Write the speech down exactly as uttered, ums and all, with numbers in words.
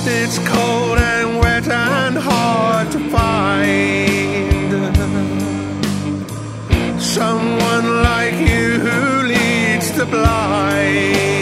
It's cold and wet and hard to find someone like you who leads the blind.